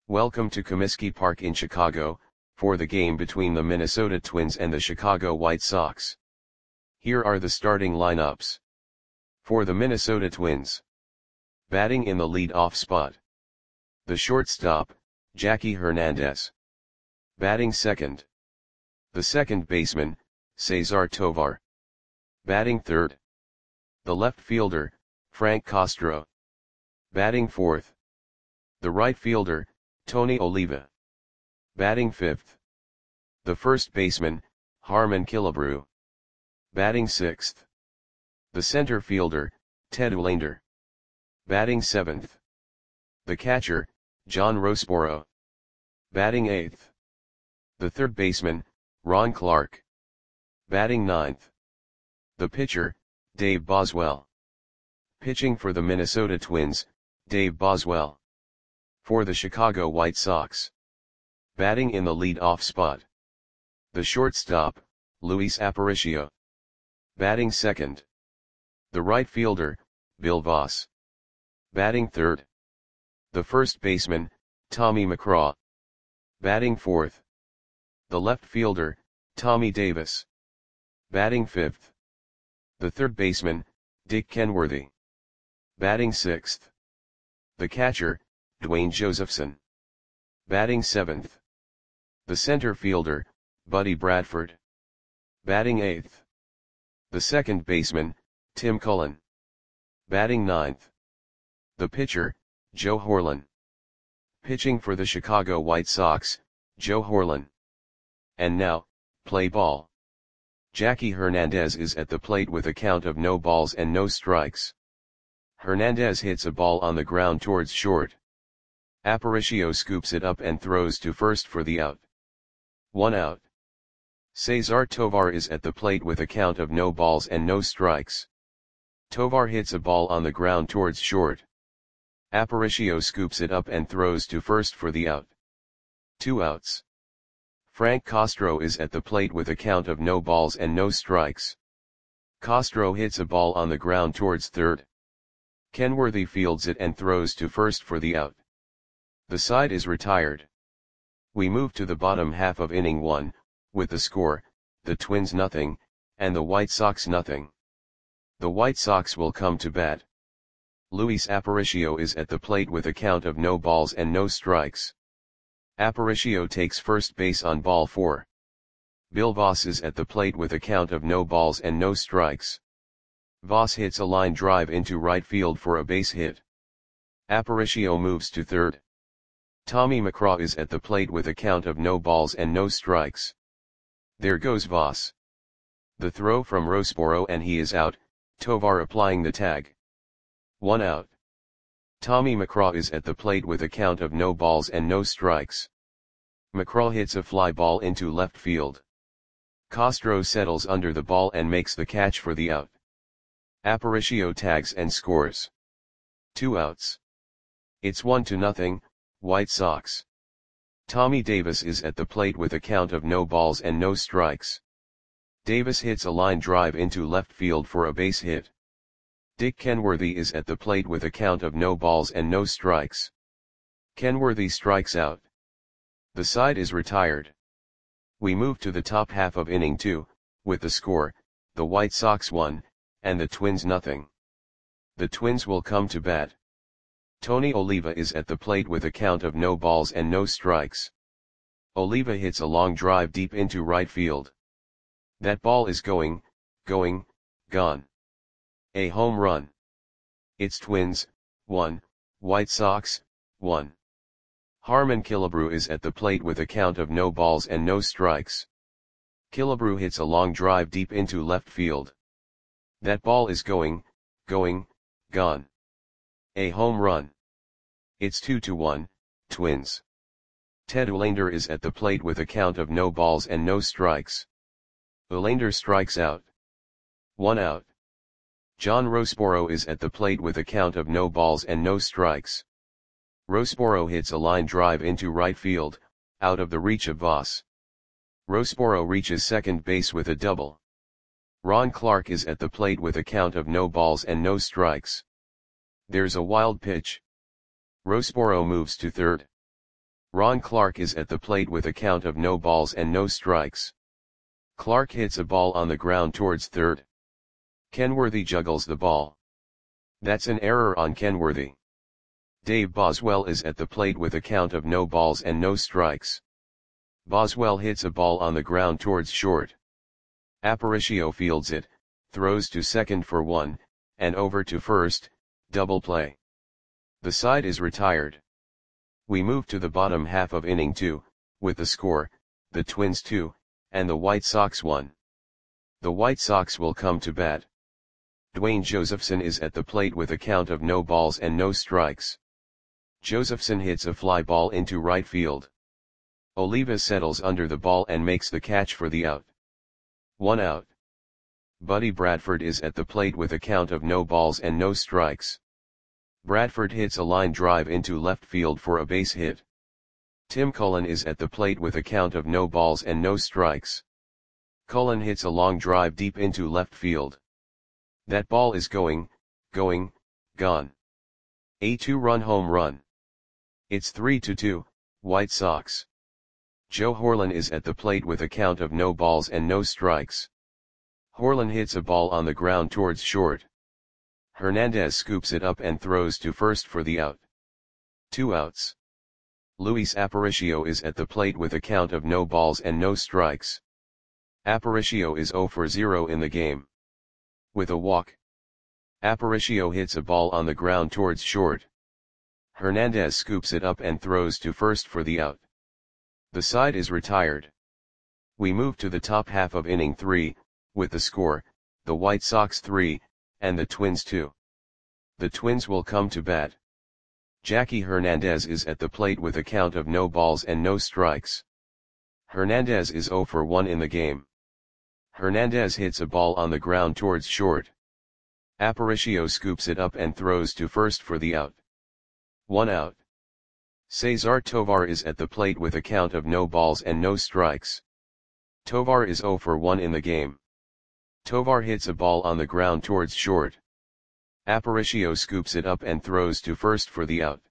Welcome to Comiskey Park in Chicago, for the game between the Minnesota Twins and the Chicago White Sox. Here are the starting lineups. For the Minnesota Twins. Batting in the lead-off spot. The shortstop, Jackie Hernandez. Batting second. The second baseman, Cesar Tovar. Batting third. The left fielder, Frank Castro. Batting fourth. The right fielder, Tony Oliva. Batting fifth. The first baseman, Harmon Killebrew. Batting sixth. The center fielder, Ted Uhlaender. Batting seventh. The catcher, John Roseboro. Batting eighth. The third baseman, Ron Clark. Batting ninth. The pitcher, Dave Boswell. Pitching for the Minnesota Twins, Dave Boswell. For the Chicago White Sox. Batting in the lead-off spot. The shortstop, Luis Aparicio. Batting second. The right fielder, Bill Voss. Batting third. The first baseman, Tommy McCraw. Batting fourth. The left fielder, Tommy Davis. Batting fifth. The third baseman, Dick Kenworthy. Batting sixth. The catcher, Dwayne Josephson. Batting seventh. The center fielder, Buddy Bradford. Batting eighth. The second baseman, Tim Cullen. Batting ninth. The pitcher, Joe Horlen. Pitching for the Chicago White Sox, Joe Horlen. And now, play ball. Jackie Hernandez is at the plate with a count of no balls and no strikes. Hernandez hits a ball on the ground towards short. Aparicio scoops it up and throws to first for the out. 1 out. Cesar Tovar is at the plate with a count of no balls and no strikes. Tovar hits a ball on the ground towards short. Aparicio scoops it up and throws to first for the out. 2 outs. Frank Castro is at the plate with a count of no balls and no strikes. Castro hits a ball on the ground towards third. Kenworthy fields it and throws to first for the out. The side is retired. We move to the bottom half of inning 1, with the score, the Twins nothing, and the White Sox nothing. The White Sox will come to bat. Luis Aparicio is at the plate with a count of no balls and no strikes. Aparicio takes first base on ball 4. Bill Voss is at the plate with a count of no balls and no strikes. Voss hits a line drive into right field for a base hit. Aparicio moves to third. Tommy McCraw is at the plate with a count of no balls and no strikes. There goes Voss. The throw from Roseboro and he is out, Tovar applying the tag. 1 out. Tommy McCraw is at the plate with a count of no balls and no strikes. McCraw hits a fly ball into left field. Castro settles under the ball and makes the catch for the out. Aparicio tags and scores. 2 outs. It's 1-0, White Sox. Tommy Davis is at the plate with a count of no balls and no strikes. Davis hits a line drive into left field for a base hit. Dick Kenworthy is at the plate with a count of no balls and no strikes. Kenworthy strikes out. The side is retired. We move to the top half of inning 2, with the score, the White Sox 1, and the Twins nothing. The Twins will come to bat. Tony Oliva is at the plate with a count of no balls and no strikes. Oliva hits a long drive deep into right field. That ball is going, gone. A home run. It's Twins, 1, White Sox, 1. Harmon Killebrew is at the plate with a count of no balls and no strikes. Killebrew hits a long drive deep into left field. That ball is going, gone. A home run. It's 2-1, Twins. Ted Uhlaender is at the plate with a count of no balls and no strikes. Uhlaender strikes out. 1 out. John Roseboro is at the plate with a count of no balls and no strikes. Roseboro hits a line drive into right field, out of the reach of Voss. Roseboro reaches second base with a double. Ron Clark is at the plate with a count of no balls and no strikes. There's a wild pitch. Roseboro moves to third. Ron Clark is at the plate with a count of no balls and no strikes. Clark hits a ball on the ground towards third. Kenworthy juggles the ball. That's an error on Kenworthy. Dave Boswell is at the plate with a count of no balls and no strikes. Boswell hits a ball on the ground towards short. Aparicio fields it, throws to second for one, and over to first, double play. The side is retired. We move to the bottom half of inning 2, with the score, the Twins 2, and the White Sox 1. The White Sox will come to bat. Dwayne Josephson is at the plate with a count of no balls and no strikes. Josephson hits a fly ball into right field. Oliva settles under the ball and makes the catch for the out. 1 out. Buddy Bradford is at the plate with a count of no balls and no strikes. Bradford hits a line drive into left field for a base hit. Tim Cullen is at the plate with a count of no balls and no strikes. Cullen hits a long drive deep into left field. That ball is gone. A 2-run home run. It's 3-2, White Sox. Joe Horlen is at the plate with a count of no balls and no strikes. Horlen hits a ball on the ground towards short. Hernandez scoops it up and throws to first for the out. 2 outs. Luis Aparicio is at the plate with a count of no balls and no strikes. Aparicio is 0 for 0 in the game. With a walk. Aparicio hits a ball on the ground towards short. Hernandez scoops it up and throws to first for the out. The side is retired. We move to the top half of inning 3, with the score, the White Sox 3, and the Twins 2. The Twins will come to bat. Jackie Hernandez is at the plate with a count of no balls and no strikes. Hernandez is 0 for 1 in the game. Hernandez hits a ball on the ground towards short. Aparicio scoops it up and throws to first for the out. 1 out. Cesar Tovar is at the plate with a count of no balls and no strikes. Tovar is 0 for 1 in the game. Tovar hits a ball on the ground towards short. Aparicio scoops it up and throws to first for the out.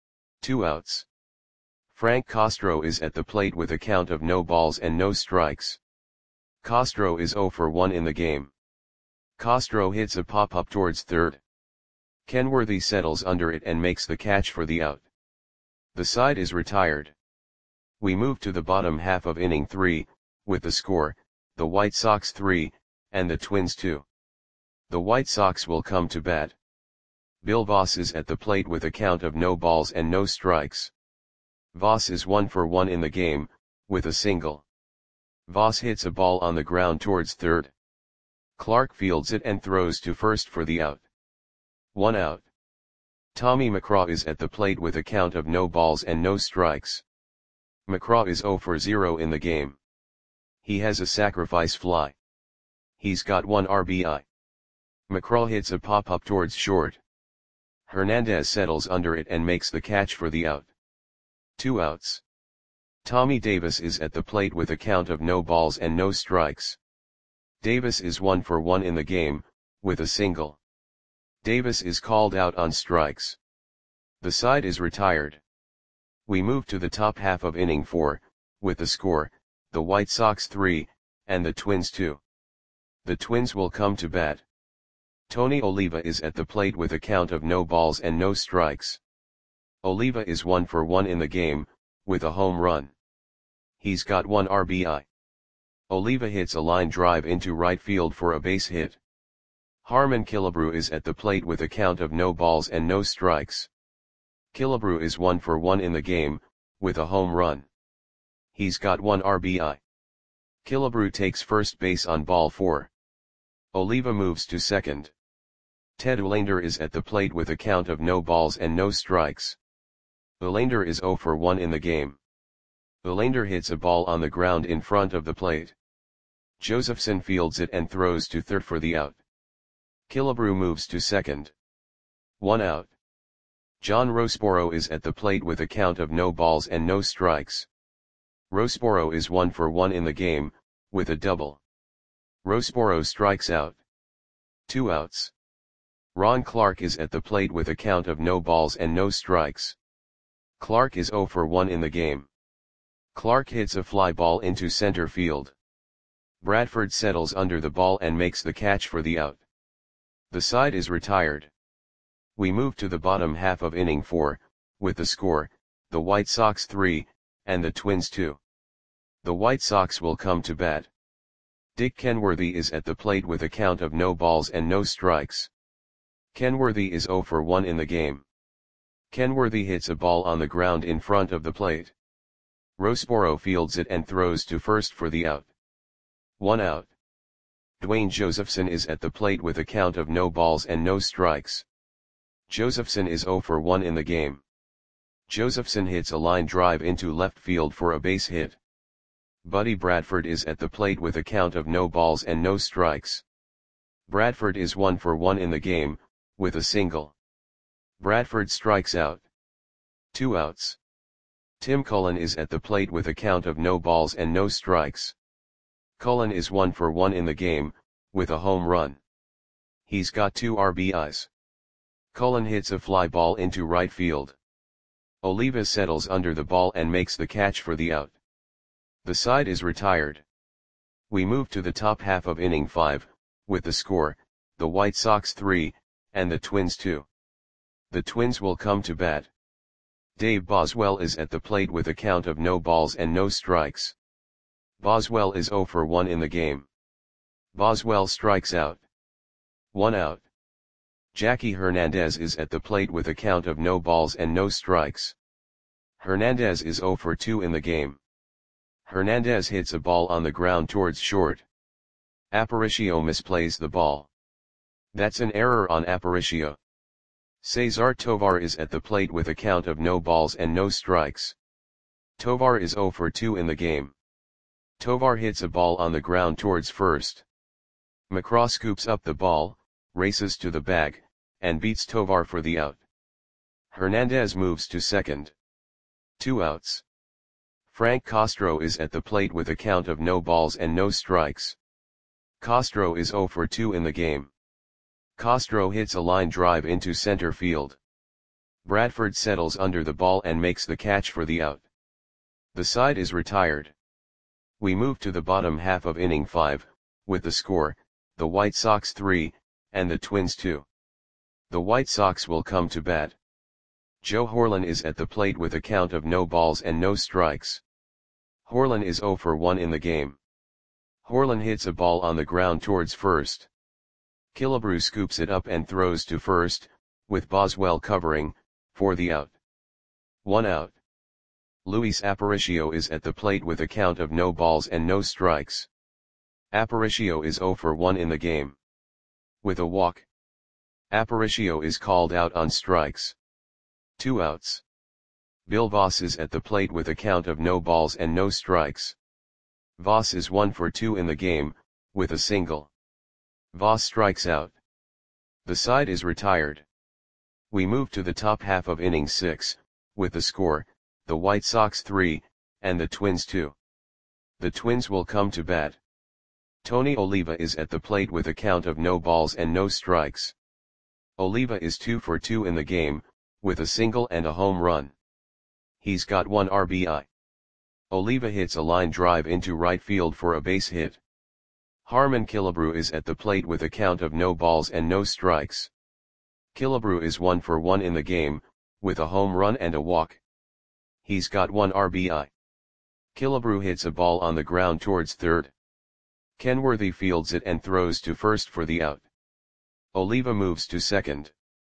2 outs. Frank Castro is at the plate with a count of no balls and no strikes. Castro is 0 for 1 in the game. Castro hits a pop-up towards third. Kenworthy settles under it and makes the catch for the out. The side is retired. We move to the bottom half of inning 3, with the score, the White Sox 3, and the Twins 2. The White Sox will come to bat. Bill Voss is at the plate with a count of no balls and no strikes. Voss is 1 for 1 in the game, with a single. Voss hits a ball on the ground towards third. Clark fields it and throws to first for the out. 1 out. Tommy McCraw is at the plate with a count of no balls and no strikes. McCraw is 0 for 0 in the game. He has a sacrifice fly. He's got 1 RBI. McCraw hits a pop-up towards short. Hernandez settles under it and makes the catch for the out. 2 outs. Tommy Davis is at the plate with a count of no balls and no strikes. Davis is 1 for 1 in the game, with a single. Davis is called out on strikes. The side is retired. We move to the top half of inning 4, with the score, the White Sox 3, and the Twins 2. The Twins will come to bat. Tony Oliva is at the plate with a count of no balls and no strikes. Oliva is 1 for 1 in the game, with a home run. He's got 1 RBI. Oliva hits a line drive into right field for a base hit. Harmon Killebrew is at the plate with a count of no balls and no strikes. Killebrew is 1 for 1 in the game, with a home run. He's got 1 RBI. Killebrew takes first base on ball 4. Oliva moves to second. Ted Olander is at the plate with a count of no balls and no strikes. Olander is 0 for 1 in the game. Olander hits a ball on the ground in front of the plate. Josephson fields it and throws to third for the out. Killebrew moves to second. 1 out. John Roseboro is at the plate with a count of no balls and no strikes. Roseboro is 1 for 1 in the game, with a double. Roseboro strikes out. 2 outs. Ron Clark is at the plate with a count of no balls and no strikes. Clark is 0 for 1 in the game. Clark hits a fly ball into center field. Bradford settles under the ball and makes the catch for the out. The side is retired. We move to the bottom half of inning 4, with the score, the White Sox 3, and the Twins 2. The White Sox will come to bat. Dick Kenworthy is at the plate with a count of no balls and no strikes. Kenworthy is 0 for 1 in the game. Kenworthy hits a ball on the ground in front of the plate. Roseboro fields it and throws to first for the out. 1 out. Dwayne Josephson is at the plate with a count of no balls and no strikes. Josephson is 0 for 1 in the game. Josephson hits a line drive into left field for a base hit. Buddy Bradford is at the plate with a count of no balls and no strikes. Bradford is 1 for 1 in the game, with a single. Bradford strikes out. 2 outs. Tim Cullen is at the plate with a count of no balls and no strikes. Cullen is 1 for 1 in the game, with a home run. He's got 2 RBIs. Cullen hits a fly ball into right field. Oliva settles under the ball and makes the catch for the out. The side is retired. We move to the top half of inning 5, with the score, the White Sox 3, and the Twins 2. The Twins will come to bat. Dave Boswell is at the plate with a count of no balls and no strikes. Boswell is 0 for 1 in the game. Boswell strikes out. 1 out. Jackie Hernandez is at the plate with a count of no balls and no strikes. Hernandez is 0 for 2 in the game. Hernandez hits a ball on the ground towards short. Aparicio misplays the ball. That's an error on Aparicio. Cesar Tovar is at the plate with a count of no balls and no strikes. Tovar is 0 for 2 in the game. Tovar hits a ball on the ground towards first. McCraw scoops up the ball, races to the bag, and beats Tovar for the out. Hernandez moves to second. 2 outs. Frank Castro is at the plate with a count of no balls and no strikes. Castro is 0 for 2 in the game. Castro hits a line drive into center field. Bradford settles under the ball and makes the catch for the out. The side is retired. We move to the bottom half of inning 5, with the score, the White Sox 3, and the Twins 2. The White Sox will come to bat. Joe Horlen is at the plate with a count of no balls and no strikes. Horlen is 0 for 1 in the game. Horlen hits a ball on the ground towards first. Killebrew scoops it up and throws to first, with Boswell covering, for the out. 1 out. Luis Aparicio is at the plate with a count of no balls and no strikes. Aparicio is 0 for 1 in the game. With a walk. Aparicio is called out on strikes. 2 outs. Bill Voss is at the plate with a count of no balls and no strikes. Voss is 1 for 2 in the game, with a single. Voss strikes out. The side is retired. We move to the top half of inning 6, with the score, the White Sox 3, and the Twins 2. The Twins will come to bat. Tony Oliva is at the plate with a count of no balls and no strikes. Oliva is 2 for 2 in the game, with a single and a home run. He's got 1 RBI. Oliva hits a line drive into right field for a base hit. Harmon Killebrew is at the plate with a count of no balls and no strikes. Killebrew is 1 for 1 in the game, with a home run and a walk. He's got 1 RBI. Killebrew hits a ball on the ground towards third. Kenworthy fields it and throws to first for the out. Oliva moves to second.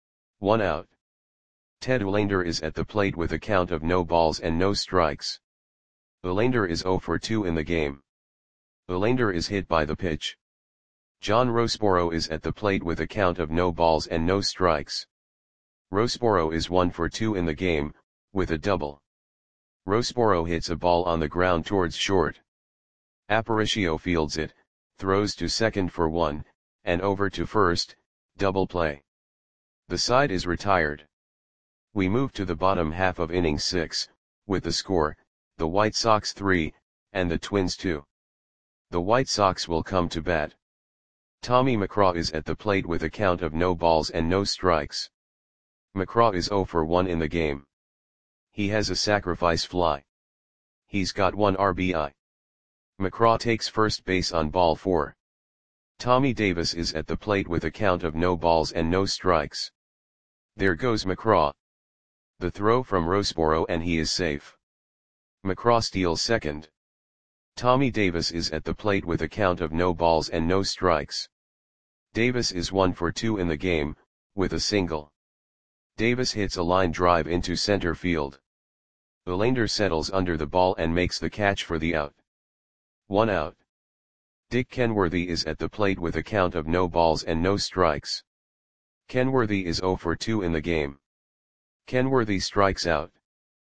1 out. Ted Uhlaender is at the plate with a count of no balls and no strikes. Uhlaender is 0 for 2 in the game. Uhlaender is hit by the pitch. John Roseboro is at the plate with a count of no balls and no strikes. Roseboro is 1 for 2 in the game, with a double. Roseboro hits a ball on the ground towards short. Aparicio fields it, throws to second for 1, and over to first, double play. The side is retired. We move to the bottom half of inning 6, with the score, the White Sox 3, and the Twins 2. The White Sox will come to bat. Tommy McCraw is at the plate with a count of no balls and no strikes. McCraw is 0 for 1 in the game. He has a sacrifice fly. He's got 1 RBI. McCraw takes first base on ball 4. Tommy Davis is at the plate with a count of no balls and no strikes. There goes McCraw. The throw from Roseboro and he is safe. McCraw steals second. Tommy Davis is at the plate with a count of no balls and no strikes. Davis is 1 for 2 in the game, with a single. Davis hits a line drive into center field. Verlander settles under the ball and makes the catch for the out. 1 out. Dick Kenworthy is at the plate with a count of no balls and no strikes. Kenworthy is 0 for 2 in the game. Kenworthy strikes out.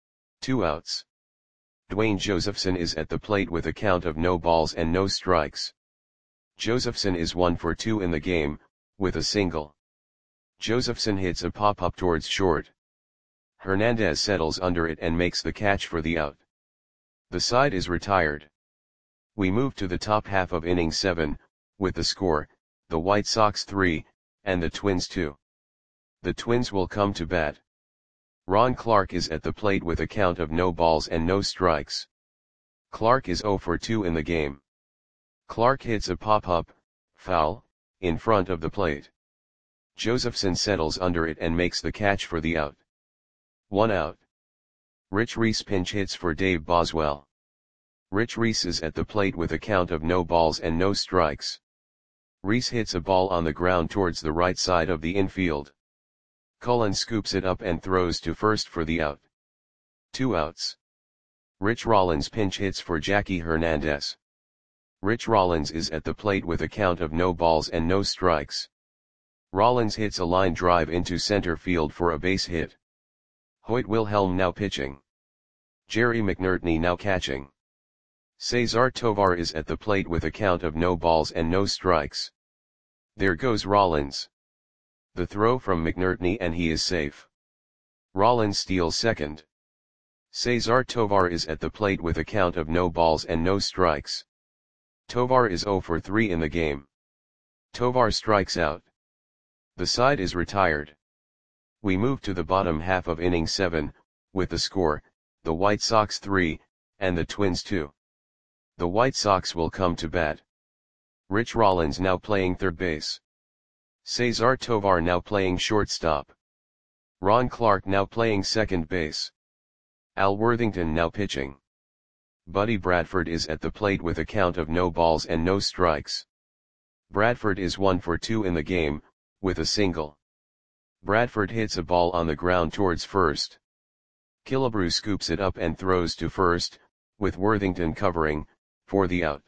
2 outs. Dwayne Josephson is at the plate with a count of no balls and no strikes. Josephson is 1 for 2 in the game, with a single. Josephson hits a pop-up towards short. Hernandez settles under it and makes the catch for the out. The side is retired. We move to the top half of inning 7, with the score, the White Sox 3, and the Twins 2. The Twins will come to bat. Ron Clark is at the plate with a count of no balls and no strikes. Clark is 0 for 2 in the game. Clark hits a pop-up, foul, in front of the plate. Josephson settles under it and makes the catch for the out. 1 out. Rich Reese pinch hits for Dave Boswell. Rich Reese is at the plate with a count of no balls and no strikes. Reese hits a ball on the ground towards the right side of the infield. Cullen scoops it up and throws to first for the out. 2 outs. Rich Rollins pinch hits for Jackie Hernandez. Rich Rollins is at the plate with a count of no balls and no strikes. Rollins hits a line drive into center field for a base hit. Hoyt Wilhelm now pitching. Jerry McNertney now catching. Cesar Tovar is at the plate with a count of no balls and no strikes. There goes Rollins. The throw from McNertney and he is safe. Rollins steals second. Cesar Tovar is at the plate with a count of no balls and no strikes. Tovar is 0 for 3 in the game. Tovar strikes out. The side is retired. We move to the bottom half of inning 7, with the score, the White Sox 3, and the Twins 2. The White Sox will come to bat. Rich Rollins now playing third base. Cesar Tovar now playing shortstop. Ron Clark now playing second base. Al Worthington now pitching. Buddy Bradford is at the plate with a count of no balls and no strikes. Bradford is 1 for 2 in the game, with a single. Bradford hits a ball on the ground towards first. Killebrew scoops it up and throws to first, with Worthington covering, for the out.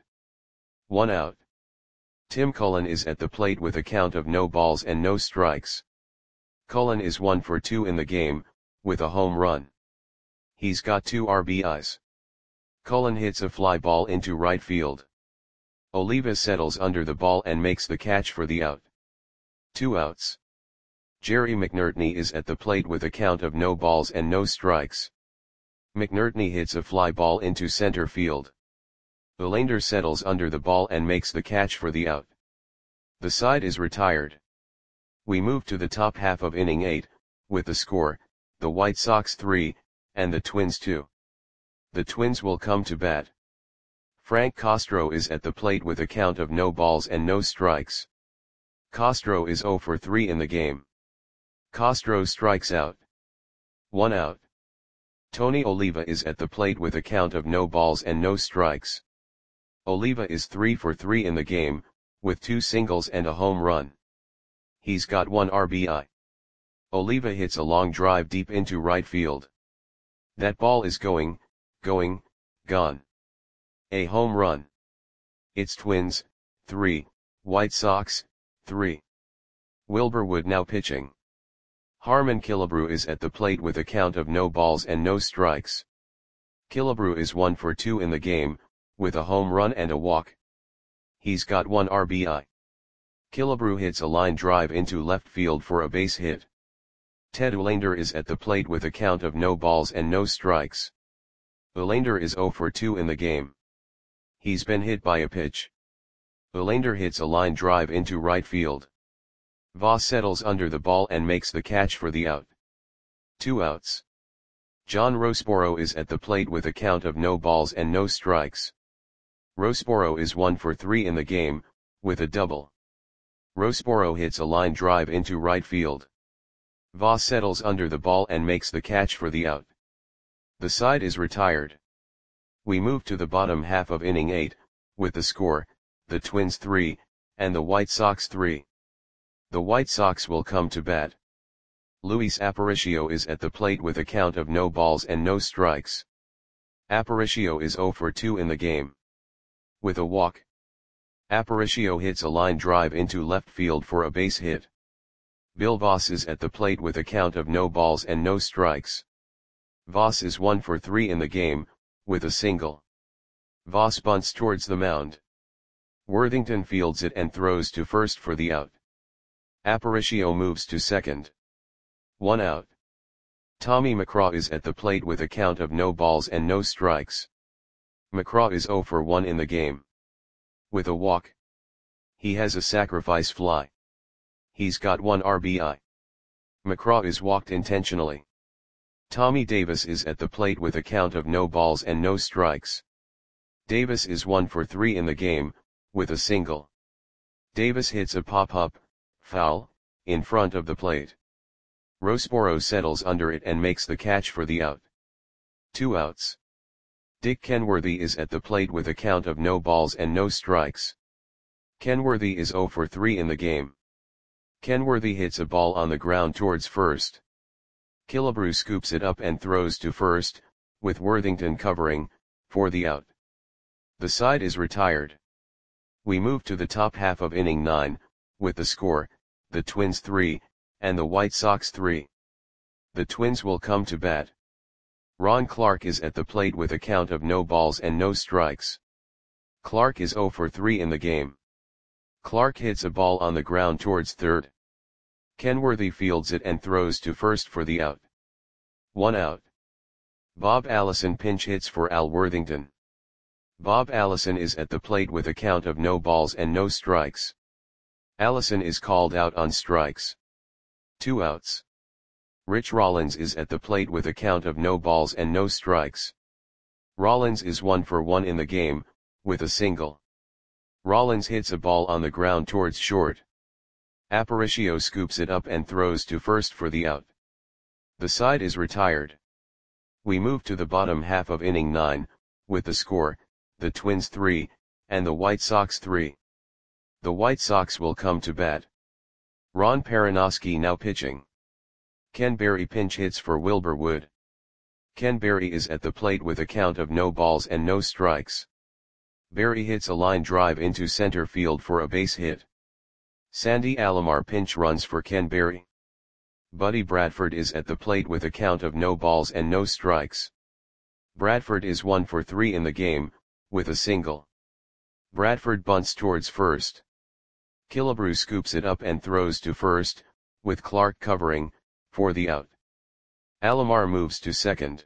1 out. Tim Cullen is at the plate with a count of no balls and no strikes. Cullen is 1 for 2 in the game, with a home run. He's got 2 RBIs. Cullen hits a fly ball into right field. Oliva settles under the ball and makes the catch for the out. 2 outs. Jerry McNertney is at the plate with a count of no balls and no strikes. McNertney hits a fly ball into center field. Verlander settles under the ball and makes the catch for the out. The side is retired. We move to the top half of inning 8, with the score, the White Sox 3, and the Twins 2. The Twins will come to bat. Frank Castro is at the plate with a count of no balls and no strikes. Castro is 0 for 3 in the game. Castro strikes out. 1 out. Tony Oliva is at the plate with a count of no balls and no strikes. Oliva is 3 for 3 in the game, with 2 singles and a home run. He's got 1 RBI. Oliva hits a long drive deep into right field. That ball is going, gone. A home run. It's Twins, 3, White Sox, 3. Wilbur Wood now pitching. Harmon Killebrew is at the plate with a count of no balls and no strikes. Killebrew is 1 for 2 in the game, with a home run and a walk. He's got 1 RBI. Killebrew hits a line drive into left field for a base hit. Ted Verlander is at the plate with a count of no balls and no strikes. Verlander is 0 for 2 in the game. He's been hit by a pitch. Verlander hits a line drive into right field. Voss settles under the ball and makes the catch for the out. 2 outs. John Roseboro is at the plate with a count of no balls and no strikes. Roseboro is 1 for 3 in the game, with a double. Roseboro hits a line drive into right field. Voss settles under the ball and makes the catch for the out. The side is retired. We move to the bottom half of inning 8, with the score, the Twins 3, and the White Sox 3. The White Sox will come to bat. Luis Aparicio is at the plate with a count of no balls and no strikes. Aparicio is 0 for 2 in the game. With a walk, Aparicio hits a line drive into left field for a base hit. Bill Voss is at the plate with a count of no balls and no strikes. Voss is 1 for 3 in the game, with a single. Voss bunts towards the mound. Worthington fields it and throws to first for the out. Aparicio moves to second. 1 out. Tommy McCraw is at the plate with a count of no balls and no strikes. McCraw is 0 for 1 in the game. With a walk, he has a sacrifice fly. He's got 1 RBI. McCraw is walked intentionally. Tommy Davis is at the plate with a count of no balls and no strikes. Davis is 1 for 3 in the game, with a single. Davis hits a pop-up, foul, in front of the plate. Roseboro settles under it and makes the catch for the out. 2 outs. Dick Kenworthy is at the plate with a count of no balls and no strikes. Kenworthy is 0 for 3 in the game. Kenworthy hits a ball on the ground towards first. Killebrew scoops it up and throws to first, with Worthington covering, for the out. The side is retired. We move to the top half of inning 9, with the score, the Twins 3, and the White Sox 3. The Twins will come to bat. Ron Clark is at the plate with a count of no balls and no strikes. Clark is 0 for 3 in the game. Clark hits a ball on the ground towards third. Kenworthy fields it and throws to first for the out. 1 out. Bob Allison pinch hits for Al Worthington. Bob Allison is at the plate with a count of no balls and no strikes. Allison is called out on strikes. 2 outs. Rich Rollins is at the plate with a count of no balls and no strikes. Rollins is 1 for 1 in the game, with a single. Rollins hits a ball on the ground towards short. Aparicio scoops it up and throws to first for the out. The side is retired. We move to the bottom half of inning 9, with the score, the Twins 3, and the White Sox 3. The White Sox will come to bat. Ron Perranoski now pitching. Ken Berry pinch hits for Wilbur Wood. Ken Berry is at the plate with a count of no balls and no strikes. Berry hits a line drive into center field for a base hit. Sandy Alomar pinch runs for Ken Berry. Buddy Bradford is at the plate with a count of no balls and no strikes. Bradford is 1 for 3 in the game, with a single. Bradford bunts towards first. Killebrew scoops it up and throws to first, with Clark covering, for the out. Alomar moves to second.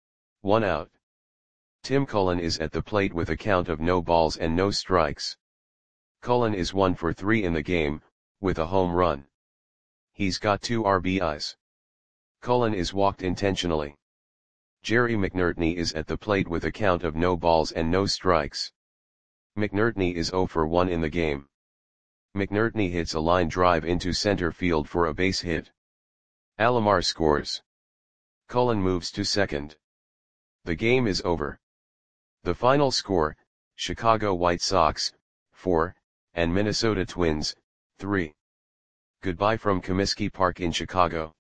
1 out. Tim Cullen is at the plate with a count of no balls and no strikes. Cullen is 1 for 3 in the game, with a home run. He's got 2 RBIs. Cullen is walked intentionally. Jerry McNertney is at the plate with a count of no balls and no strikes. McNertney is 0 for 1 in the game. McNertney hits a line drive into center field for a base hit. Alomar scores. Cullen moves to second. The game is over. The final score, Chicago White Sox, 4, and Minnesota Twins, 3. Goodbye from Comiskey Park in Chicago.